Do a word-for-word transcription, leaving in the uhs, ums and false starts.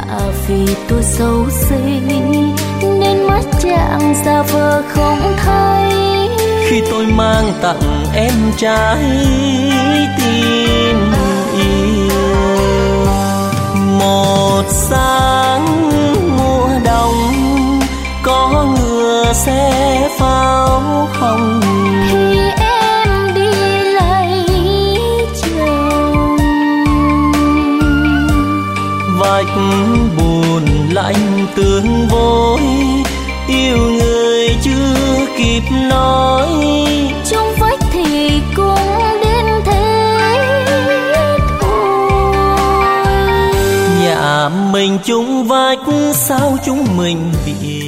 Dạ vì tôi xấu xí nên mắt chàng giả vờ không thấy. Khi tôi mang tặng em trái tim yêu, một sáng mùa đông có ngựa xe pháo hồng. Khi em đi lấy chồng, vạch buồn lạnh tương vối, yêu người chưa kịp nói. chung vách thì cũng đến thế thôi. Nhà mình chung vách sao chúng mình bị